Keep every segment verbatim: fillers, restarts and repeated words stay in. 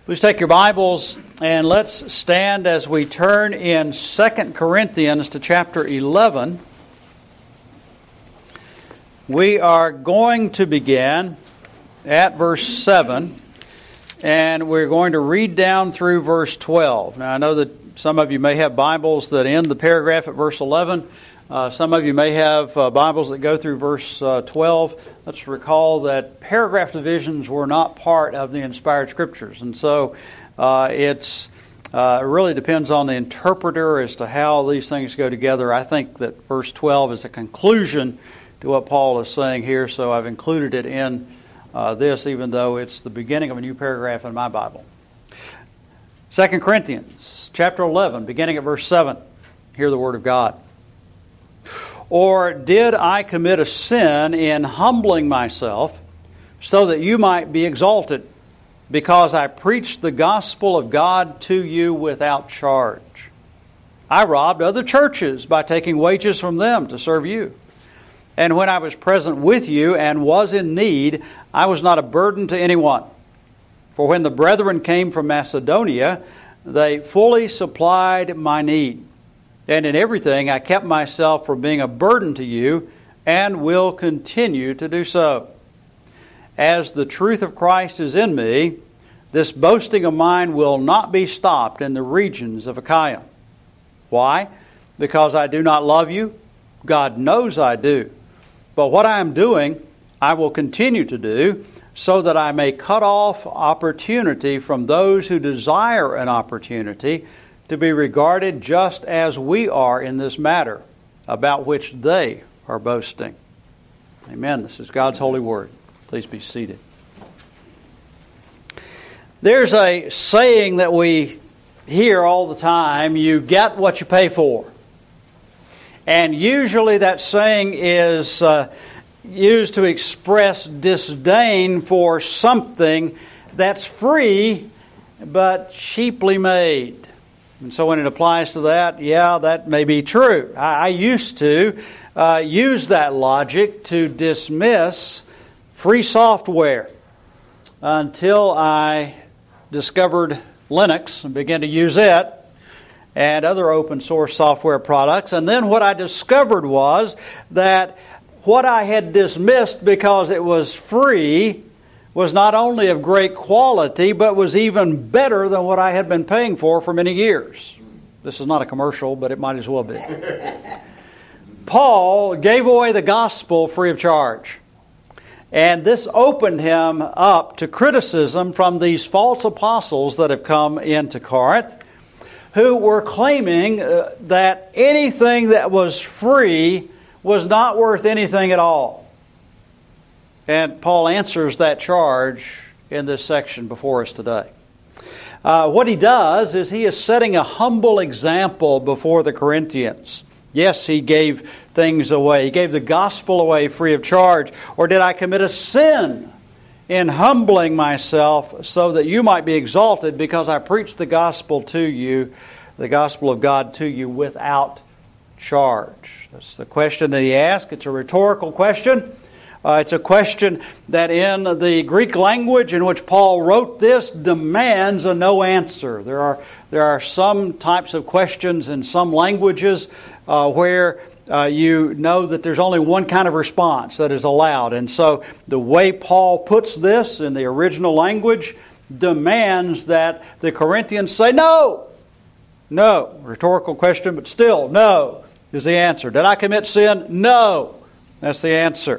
Please take your Bibles and let's stand as we turn in Second Corinthians to chapter eleven. We are going to begin at verse seven, and we're going to read down through verse twelve. Now, I know that some of you may have Bibles that end the paragraph at verse eleven. Uh, some of you may have uh, Bibles that go through verse uh, twelve. Let's recall that paragraph divisions were not part of the inspired Scriptures. And so uh, it's, uh, it really depends on the interpreter as to how these things go together. I think that verse twelve is a conclusion to what Paul is saying here, so I've included it in uh, this, even though it's the beginning of a new paragraph in my Bible. Second Corinthians chapter eleven, beginning at verse seven. Hear the Word of God. Or did I commit a sin in humbling myself so that you might be exalted, because I preached the gospel of God to you without charge? I robbed other churches by taking wages from them to serve you. And when I was present with you and was in need, I was not a burden to anyone. For when the brethren came from Macedonia, they fully supplied my need. And in everything I kept myself from being a burden to you, and will continue to do so. As the truth of Christ is in me, this boasting of mine will not be stopped in the regions of Achaia. Why? Because I do not love you? God knows I do. But what I am doing, I will continue to do, so that I may cut off opportunity from those who desire an opportunity to be regarded just as we are in this matter, about which they are boasting. Amen. This is God's holy word. Please be seated. There's a saying that we hear all the time: you get what you pay for. And usually that saying is uh, used to express disdain for something that's free but cheaply made. And so when it applies to that, yeah, that may be true. I, I used to uh, use that logic to dismiss free software until I discovered Linux and began to use it and other open source software products. And then what I discovered was that what I had dismissed because it was free was not only of great quality, but was even better than what I had been paying for for many years. This is not a commercial, but it might as well be. Paul gave away the gospel free of charge. And this opened him up to criticism from these false apostles that have come into Corinth, who were claiming uh, that anything that was free was not worth anything at all. And Paul answers that charge in this section before us today. Uh, what he does is he is setting a humble example before the Corinthians. Yes, he gave things away. He gave the gospel away free of charge. Or did I commit a sin in humbling myself so that you might be exalted, because I preached the gospel to you, the gospel of God to you without charge? That's the question that he asked. It's a rhetorical question. Uh, it's a question that in the Greek language in which Paul wrote this demands a no answer. There are there are some types of questions in some languages uh, where uh, you know that there's only one kind of response that is allowed. And so the way Paul puts this in the original language demands that the Corinthians say no. No. Rhetorical question, but still no is the answer. Did I commit sin? No. That's the answer.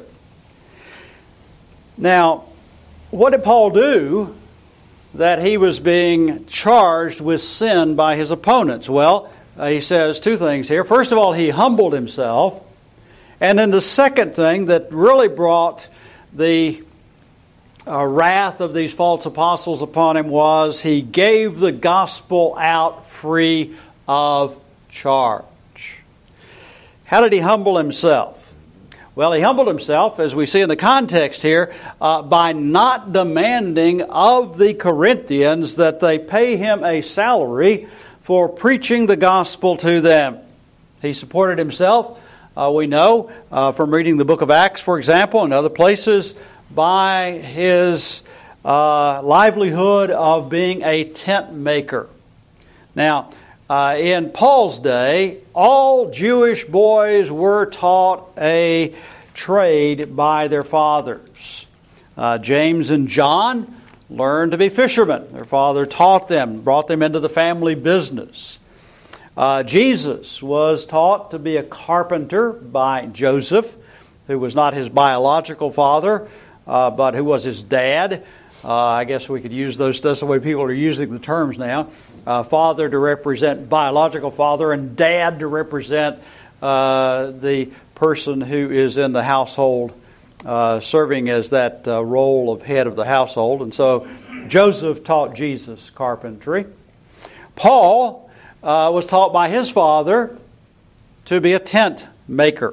Now, what did Paul do that he was being charged with sin by his opponents? Well, uh, he says two things here. First of all, he humbled himself. And then the second thing that really brought the uh, wrath of these false apostles upon him was he gave the gospel out free of charge. How did he humble himself? Well, he humbled himself, as we see in the context here, uh, by not demanding of the Corinthians that they pay him a salary for preaching the gospel to them. He supported himself, uh, we know, uh, from reading the book of Acts, for example, and other places, by his uh, livelihood of being a tent maker. Now, uh, in Paul's day, all Jewish boys were taught a trade by their fathers. Uh, James and John learned to be fishermen. Their father taught them, brought them into the family business. Uh, Jesus was taught to be a carpenter by Joseph, who was not his biological father, uh, but who was his dad. Uh, I guess we could use those. That's the way people are using the terms now. Uh, father to represent biological father, and dad to represent uh, the person who is in the household, uh, serving as that uh, role of head of the household. And so Joseph taught Jesus carpentry. Paul Uh, was taught by his father to be a tent maker.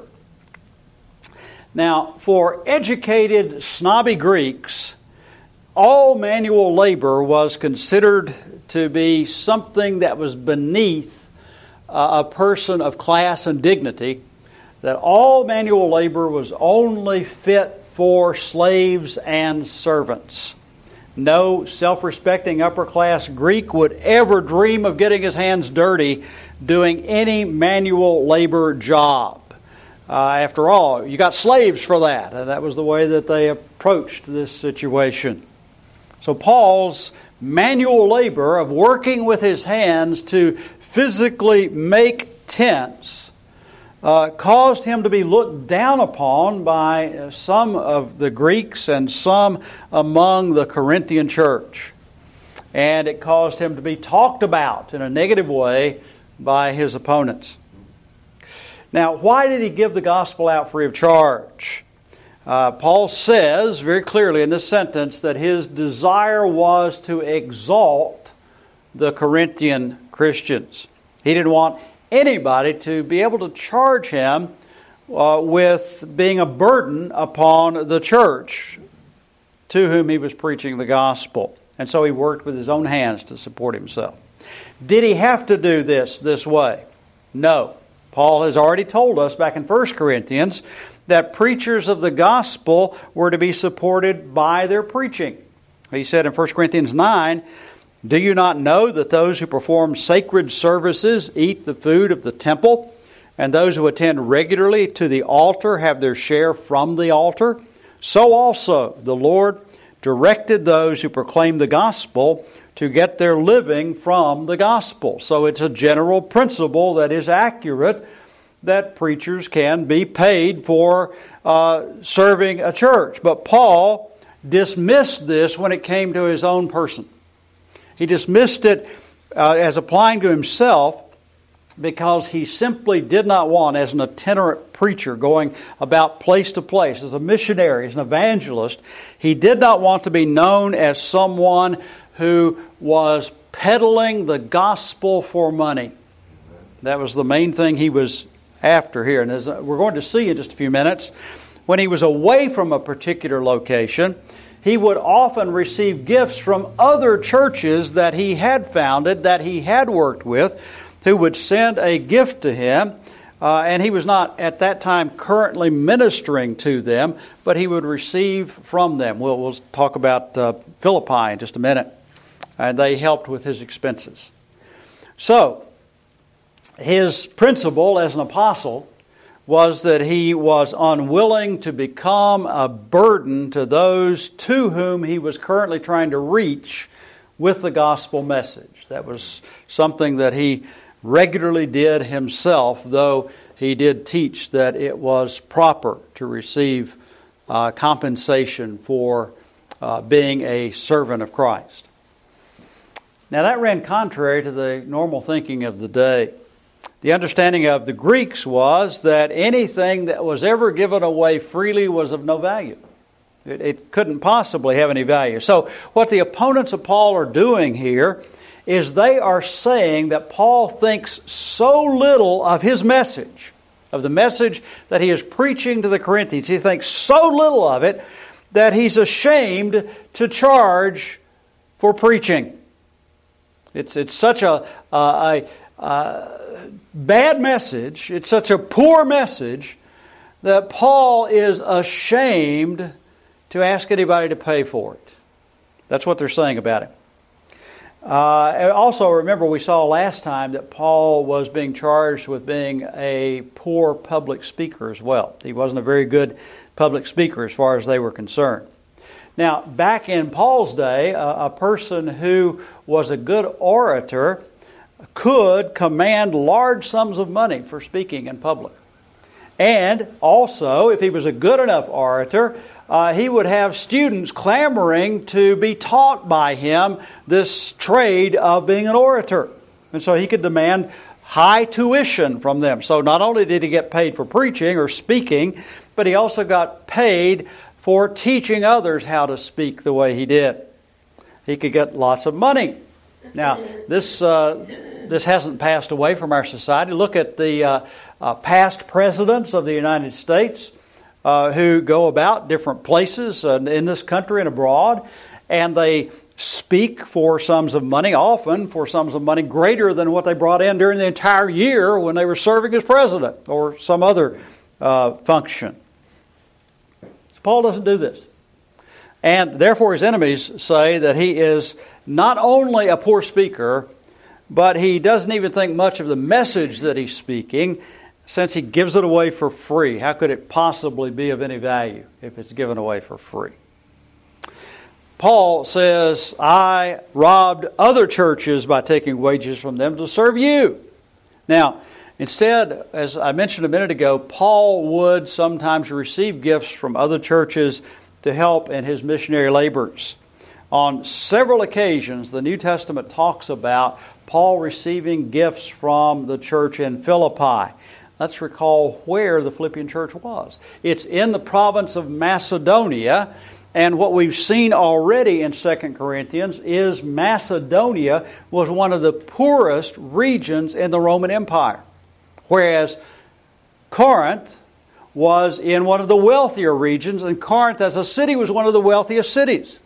Now, for educated, snobby Greeks, all manual labor was considered to be something that was beneath uh, a person of class and dignity, that all manual labor was only fit for slaves and servants. No self-respecting upper-class Greek would ever dream of getting his hands dirty doing any manual labor job. Uh, after all, you got slaves for that, and that was the way that they approached this situation. So Paul's manual labor of working with his hands to physically make tents Uh, caused him to be looked down upon by uh, some of the Greeks and some among the Corinthian church. And it caused him to be talked about in a negative way by his opponents. Now, why did he give the gospel out free of charge? Uh, Paul says very clearly in this sentence that his desire was to exalt the Corinthian Christians. He didn't want anybody to be able to charge him uh, with being a burden upon the church to whom he was preaching the gospel. And so he worked with his own hands to support himself. Did he have to do this this way? No. Paul has already told us back in First Corinthians that preachers of the gospel were to be supported by their preaching. He said in First Corinthians nine, "Do you not know that those who perform sacred services eat the food of the temple, and those who attend regularly to the altar have their share from the altar? So also the Lord directed those who proclaim the gospel to get their living from the gospel." So it's a general principle that is accurate, that preachers can be paid for uh, serving a church. But Paul dismissed this when it came to his own person. He dismissed it uh, as applying to himself because he simply did not want, as an itinerant preacher going about place to place, as a missionary, as an evangelist, he did not want to be known as someone who was peddling the gospel for money. That was the main thing he was after here. And as we're going to see in just a few minutes, when he was away from a particular location, he would often receive gifts from other churches that he had founded, that he had worked with, who would send a gift to him. Uh, and he was not at that time currently ministering to them, but he would receive from them. We'll, we'll talk about uh, Philippi in just a minute. And they helped with his expenses. So, his principle as an apostle was that he was unwilling to become a burden to those to whom he was currently trying to reach with the gospel message. That was something that he regularly did himself, though he did teach that it was proper to receive uh, compensation for uh, being a servant of Christ. Now that ran contrary to the normal thinking of the day. The understanding of the Greeks was that anything that was ever given away freely was of no value. It, it couldn't possibly have any value. So what the opponents of Paul are doing here is they are saying that Paul thinks so little of his message, of the message that he is preaching to the Corinthians. He thinks so little of it that he's ashamed to charge for preaching. It's it's such a, a, a, a bad message, it's such a poor message, that Paul is ashamed to ask anybody to pay for it. That's what they're saying about him. Uh, and also, remember, we saw last time that Paul was being charged with being a poor public speaker as well. He wasn't a very good public speaker as far as they were concerned. Now, back in Paul's day, a, a person who was a good orator could command large sums of money for speaking in public. And also, if he was a good enough orator, uh, he would have students clamoring to be taught by him this trade of being an orator. And so he could demand high tuition from them. So not only did he get paid for preaching or speaking, but he also got paid for teaching others how to speak the way he did. He could get lots of money. Now, this uh, this hasn't passed away from our society. Look at the uh, uh, past presidents of the United States uh, who go about different places uh, in this country and abroad, and they speak for sums of money, often for sums of money greater than what they brought in during the entire year when they were serving as president or some other uh, function. Paul doesn't do this. And therefore his enemies say that he is not only a poor speaker, but he doesn't even think much of the message that he's speaking, since he gives it away for free. How could it possibly be of any value if it's given away for free? Paul says, I robbed other churches by taking wages from them to serve you. Now, instead, as I mentioned a minute ago, Paul would sometimes receive gifts from other churches to help in his missionary labors. On several occasions, the New Testament talks about Paul receiving gifts from the church in Philippi. Let's recall where the Philippian church was. It's in the province of Macedonia, and what we've seen already in Second Corinthians is Macedonia was one of the poorest regions in the Roman Empire, whereas Corinth was in one of the wealthier regions, and Corinth as a city was one of the wealthiest cities.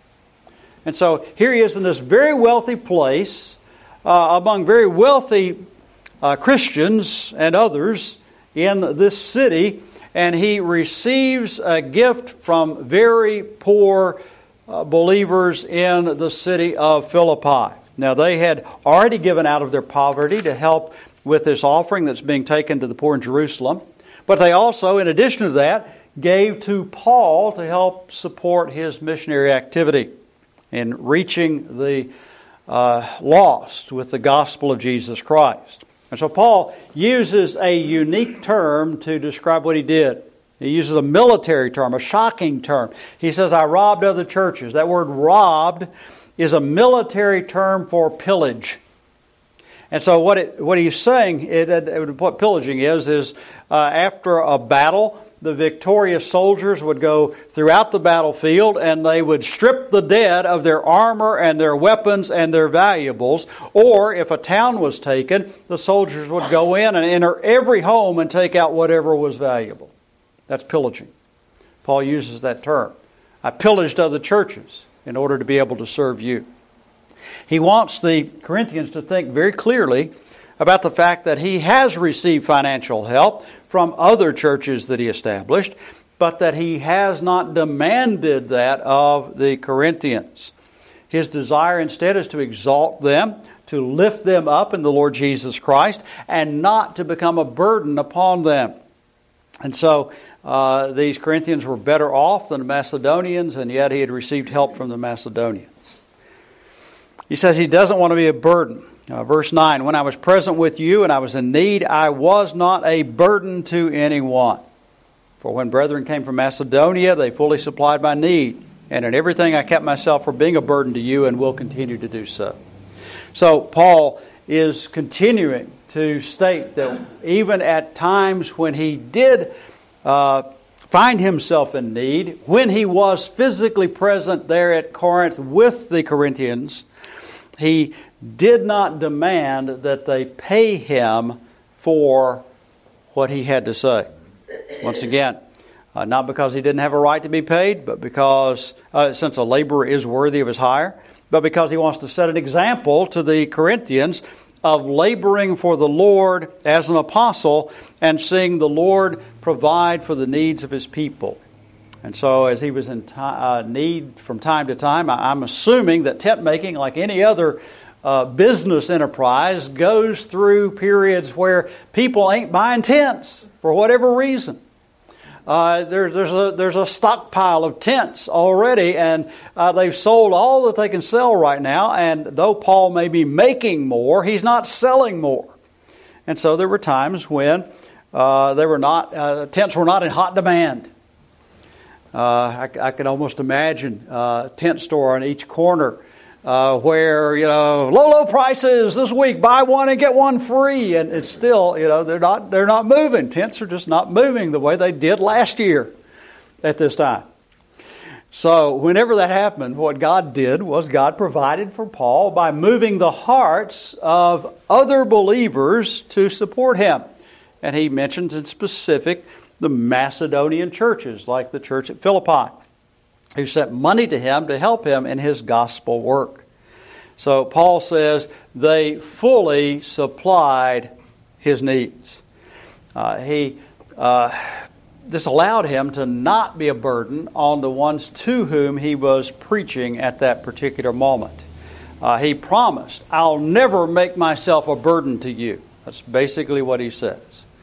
And so here he is in this very wealthy place, uh, among very wealthy uh, Christians and others in this city, and he receives a gift from very poor uh, believers in the city of Philippi. Now, they had already given out of their poverty to help with this offering that's being taken to the poor in Jerusalem. But they also, in addition to that, gave to Paul to help support his missionary activity in reaching the uh, lost with the gospel of Jesus Christ. And so Paul uses a unique term to describe what he did. He uses a military term, a shocking term. He says, I robbed other churches. That word robbed is a military term for pillage. And so what it, what he's saying, it, it, what pillaging is, is uh, after a battle, the victorious soldiers would go throughout the battlefield and they would strip the dead of their armor and their weapons and their valuables. Or if a town was taken, the soldiers would go in and enter every home and take out whatever was valuable. That's pillaging. Paul uses that term. I pillaged other churches in order to be able to serve you. He wants the Corinthians to think very clearly about the fact that he has received financial help from other churches that he established, but that he has not demanded that of the Corinthians. His desire instead is to exalt them, to lift them up in the Lord Jesus Christ, and not to become a burden upon them. And so uh, these Corinthians were better off than the Macedonians, and yet he had received help from the Macedonians. He says he doesn't want to be a burden. Uh, verse nine, when I was present with you and I was in need, I was not a burden to anyone. For when brethren came from Macedonia, they fully supplied my need. And in everything I kept myself from being a burden to you and will continue to do so. So Paul is continuing to state that even at times when he did uh, find himself in need, when he was physically present there at Corinth with the Corinthians, he did not demand that they pay him for what he had to say. Once again, uh, not because he didn't have a right to be paid, but because, uh, since a laborer is worthy of his hire, but because he wants to set an example to the Corinthians of laboring for the Lord as an apostle and seeing the Lord provide for the needs of his people. And so as he was in t- uh, need from time to time, I- I'm assuming that tent making, like any other uh, business enterprise, goes through periods where people ain't buying tents for whatever reason. Uh, there, there's a there's a stockpile of tents already, and uh, they've sold all that they can sell right now. And though Paul may be making more, he's not selling more. And so there were times when uh, they were not uh, tents were not in hot demand. Uh, I, I could almost imagine a tent store on each corner uh, where, you know, low, low prices this week, buy one and get one free. And it's still, you know, they're not they're not moving. Tents are just not moving the way they did last year at this time. So whenever that happened, what God did was God provided for Paul by moving the hearts of other believers to support him. And he mentions in specific the Macedonian churches, like the church at Philippi, who sent money to him to help him in his gospel work. So Paul says they fully supplied his needs. Uh, he uh, this allowed him to not be a burden on the ones to whom he was preaching at that particular moment. Uh, he promised, "I'll never make myself a burden to you." That's basically what he says.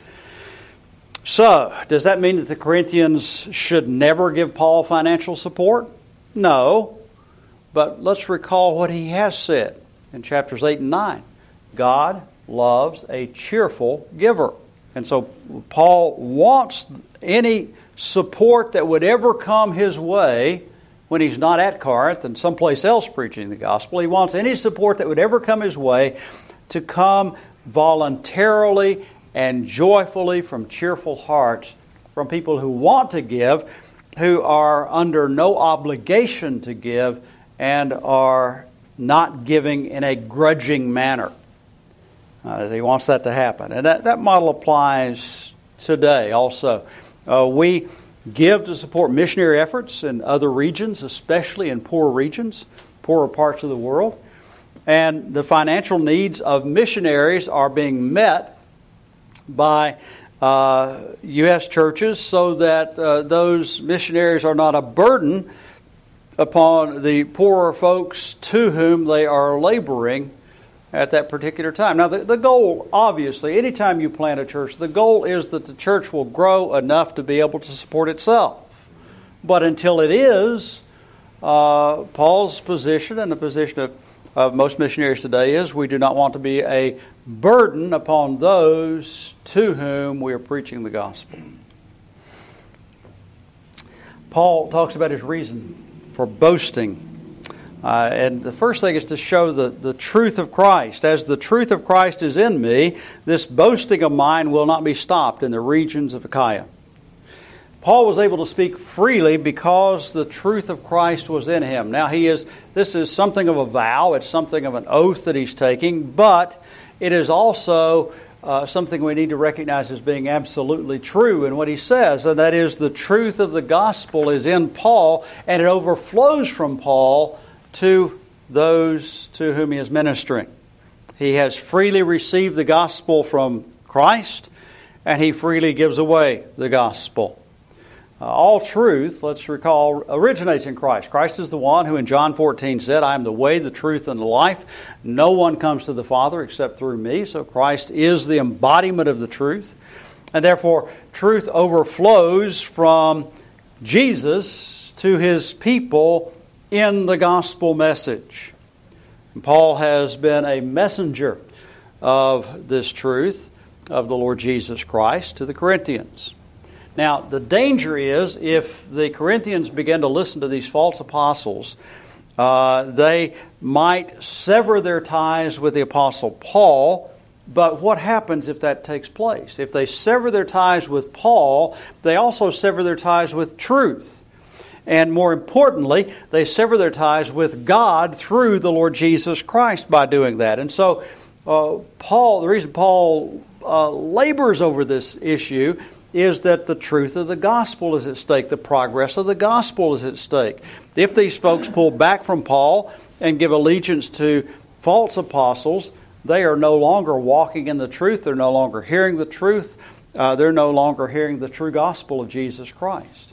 So, does that mean that the Corinthians should never give Paul financial support? No. But let's recall what he has said in chapters eight and nine. God loves a cheerful giver. And so Paul wants any support that would ever come his way when he's not at Corinth and someplace else preaching the gospel. He wants any support that would ever come his way to come voluntarily and joyfully from cheerful hearts, from people who want to give, who are under no obligation to give, and are not giving in a grudging manner. Uh, he wants that to happen. And that, that model applies today also. Uh, we give to support missionary efforts in other regions, especially in poor regions, poorer parts of the world. And the financial needs of missionaries are being met by uh, U S churches so that uh, those missionaries are not a burden upon the poorer folks to whom they are laboring at that particular time. Now, the, the goal, obviously, anytime you plant a church, the goal is that the church will grow enough to be able to support itself. But until it is, uh, Paul's position and the position of, of most missionaries today is we do not want to be a burden upon those to whom we are preaching the gospel. Paul talks about his reason for boasting. Uh, and the first thing is to show the, the truth of Christ. As the truth of Christ is in me, this boasting of mine will not be stopped in the regions of Achaia. Paul was able to speak freely because the truth of Christ was in him. Now, he is. This is something of a vow. It's something of an oath that he's taking, but it is also uh, something we need to recognize as being absolutely true in what he says, and that is the truth of the gospel is in Paul, and it overflows from Paul to those to whom he is ministering. He has freely received the gospel from Christ, and he freely gives away the gospel. Uh, all truth, let's recall, originates in Christ. Christ is the one who in John fourteen said, "I am the way, the truth, and the life. No one comes to the Father except through me." So Christ is the embodiment of the truth. And therefore, truth overflows from Jesus to his people in the gospel message. And Paul has been a messenger of this truth of the Lord Jesus Christ to the Corinthians. Now, the danger is if the Corinthians begin to listen to these false apostles, uh, they might sever their ties with the Apostle Paul. But what happens if that takes place? If they sever their ties with Paul, they also sever their ties with truth. And more importantly, they sever their ties with God through the Lord Jesus Christ by doing that. And so, uh, Paul, the reason Paul uh, labors over this issue is that the truth of the gospel is at stake. The progress of the gospel is at stake. If these folks pull back from Paul and give allegiance to false apostles, they are no longer walking in the truth. They're no longer hearing the truth. Uh, they're no longer hearing the true gospel of Jesus Christ.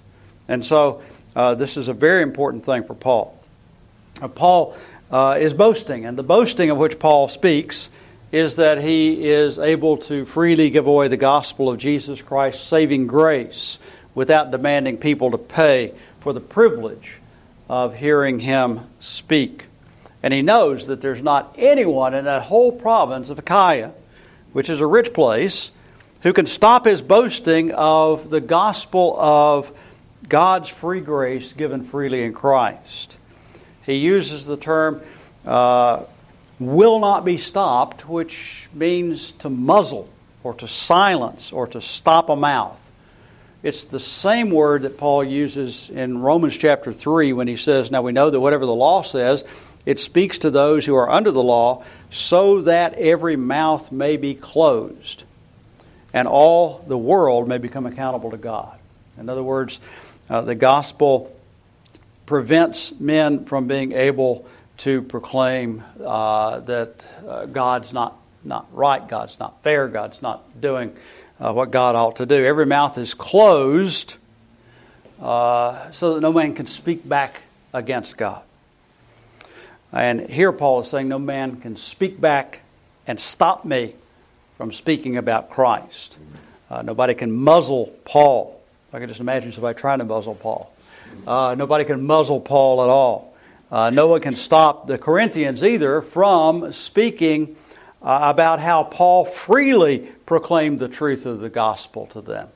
And so uh, this is a very important thing for Paul. Uh, Paul uh, is boasting, and the boasting of which Paul speaks is that he is able to freely give away the gospel of Jesus Christ's saving grace without demanding people to pay for the privilege of hearing him speak. And he knows that there's not anyone in that whole province of Achaia, which is a rich place, who can stop his boasting of the gospel of God's free grace given freely in Christ. He uses the term uh, will not be stopped, which means to muzzle or to silence or to stop a mouth. It's the same word that Paul uses in Romans chapter three when he says, now we know that whatever the law says, it speaks to those who are under the law so that every mouth may be closed and all the world may become accountable to God. In other words, uh, the gospel prevents men from being able to proclaim uh, that uh, God's not, not right, God's not fair, God's not doing uh, what God ought to do. Every mouth is closed uh, so that no man can speak back against God. And here Paul is saying no man can speak back and stop me from speaking about Christ. Uh, nobody can muzzle Paul. I can just imagine somebody trying to muzzle Paul. Uh, nobody can muzzle Paul at all. Uh, no one can stop the Corinthians either from speaking uh, about how Paul freely proclaimed the truth of the gospel to them.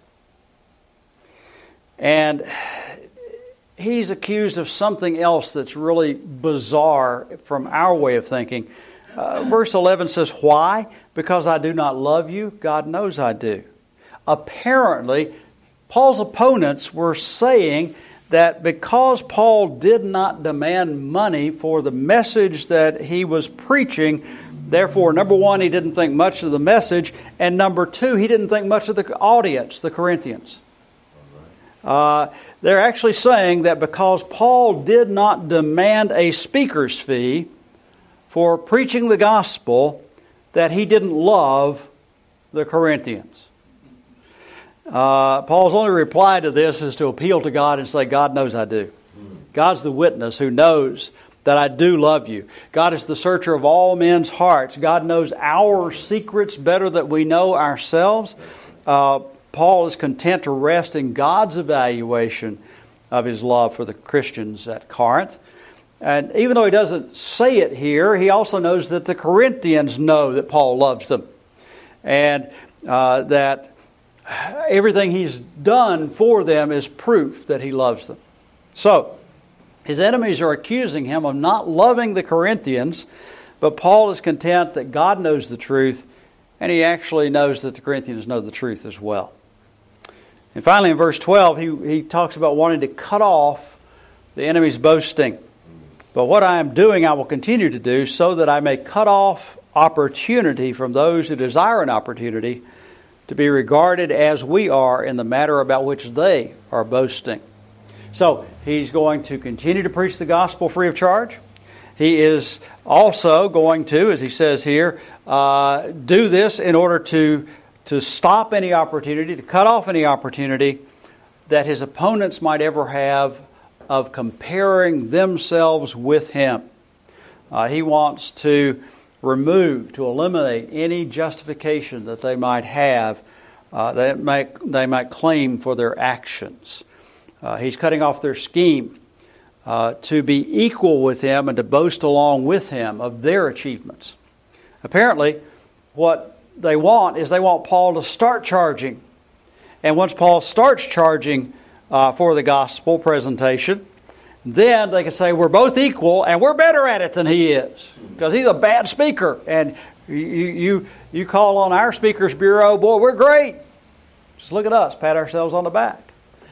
And he's accused of something else that's really bizarre from our way of thinking. Uh, verse eleven says, why? Because I do not love you? God knows I do. Apparently, Paul's opponents were saying that because Paul did not demand money for the message that he was preaching, therefore, number one, he didn't think much of the message, and number two, he didn't think much of the audience, the Corinthians. Uh, they're actually saying that because Paul did not demand a speaker's fee for preaching the gospel, that he didn't love the Corinthians. Uh, Paul's only reply to this is to appeal to God and say, God knows I do. God's the witness who knows that I do love you. God is the searcher of all men's hearts. God knows our secrets better than we know ourselves. Uh, Paul is content to rest in God's evaluation of his love for the Christians at Corinth. And even though he doesn't say it here, he also knows that the Corinthians know that Paul loves them. And uh, that everything he's done for them is proof that he loves them. So, his enemies are accusing him of not loving the Corinthians, but Paul is content that God knows the truth, and he actually knows that the Corinthians know the truth as well. And finally, in verse twelve, he, he talks about wanting to cut off the enemy's boasting. But what I am doing, I will continue to do, so that I may cut off opportunity from those who desire an opportunity to be regarded as we are in the matter about which they are boasting. So, he's going to continue to preach the gospel free of charge. He is also going to, as he says here, uh, do this in order to, to stop any opportunity, to cut off any opportunity that his opponents might ever have of comparing themselves with him. Uh, he wants to remove, to eliminate any justification that they might have, uh, that might, they might claim for their actions. Uh, he's cutting off their scheme uh, to be equal with him and to boast along with him of their achievements. Apparently, what they want is they want Paul to start charging. And once Paul starts charging uh, for the gospel presentation, then they can say, we're both equal and we're better at it than he is. Because he's a bad speaker. And you, you, you call on our speakers bureau, boy, we're great. Just look at us, pat ourselves on the back.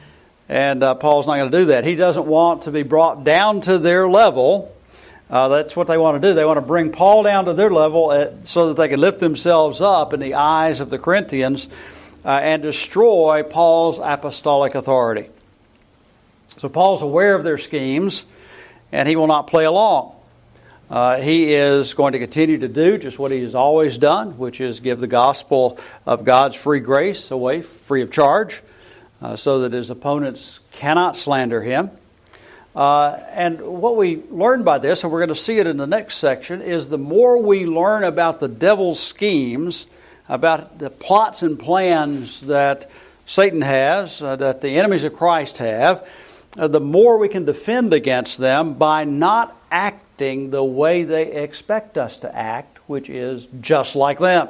And uh, Paul's not going to do that. He doesn't want to be brought down to their level. Uh, that's what they want to do. They want to bring Paul down to their level at, so that they can lift themselves up in the eyes of the Corinthians uh, and destroy Paul's apostolic authority. So Paul's aware of their schemes, and he will not play along. Uh, he is going to continue to do just what he has always done, which is give the gospel of God's free grace away free of charge. uh, so that his opponents cannot slander him. Uh, and what we learn by this, and we're going to see it in the next section, is the more we learn about the devil's schemes, about the plots and plans that Satan has, uh, that the enemies of Christ have, uh, the more we can defend against them by not acting the way they expect us to act, which is just like them.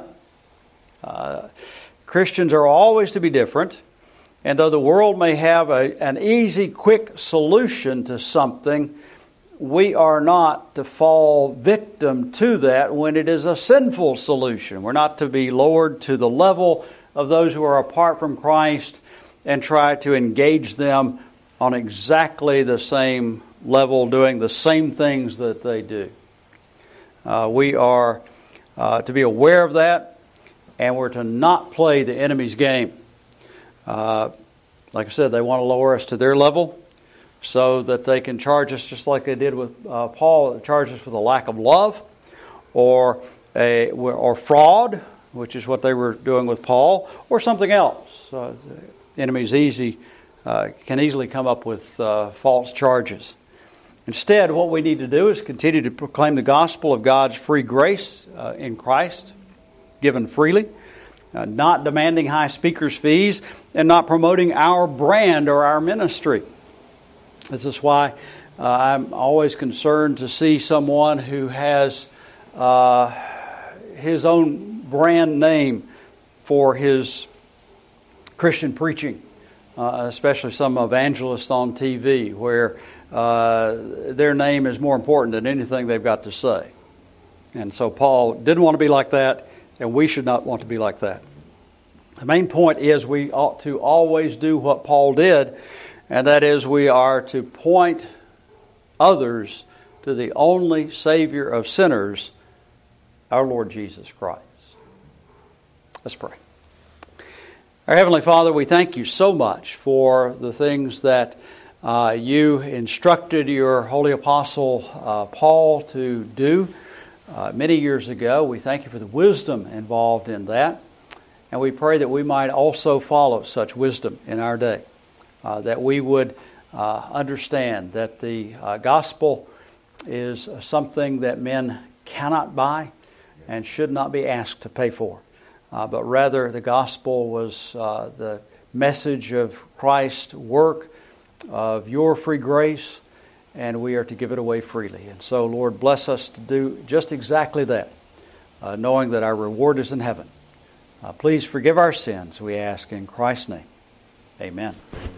Uh, Christians are always to be different. And though the world may have a, an easy, quick solution to something, we are not to fall victim to that when it is a sinful solution. We're not to be lowered to the level of those who are apart from Christ and try to engage them on exactly the same level, doing the same things that they do. Uh, we are uh, to be aware of that, and we're to not play the enemy's game. Uh, like I said, they want to lower us to their level so that they can charge us just like they did with uh, Paul, charge us with a lack of love or a or fraud, which is what they were doing with Paul, or something else. Uh, the enemy's easy uh, can easily come up with uh, false charges. Instead, what we need to do is continue to proclaim the gospel of God's free grace uh, in Christ, given freely. Uh, not demanding high speakers' fees, and not promoting our brand or our ministry. This is why uh, I'm always concerned to see someone who has uh, his own brand name for his Christian preaching, uh, especially some evangelists on T V, where uh, their name is more important than anything they've got to say. And so Paul didn't want to be like that, and we should not want to be like that. The main point is we ought to always do what Paul did, and that is we are to point others to the only Savior of sinners, our Lord Jesus Christ. Let's pray. Our Heavenly Father, we thank you so much for the things that uh, you instructed your holy apostle uh, Paul to do Uh, many years ago. We thank you for the wisdom involved in that. And we pray that we might also follow such wisdom in our day. Uh, that we would uh, understand that the uh, gospel is something that men cannot buy and should not be asked to pay for. Uh, but rather the gospel was uh, the message of Christ's work, of your free grace, and we are to give it away freely. And so, Lord, bless us to do just exactly that, uh, knowing that our reward is in heaven. Uh, please forgive our sins, we ask in Christ's name. Amen.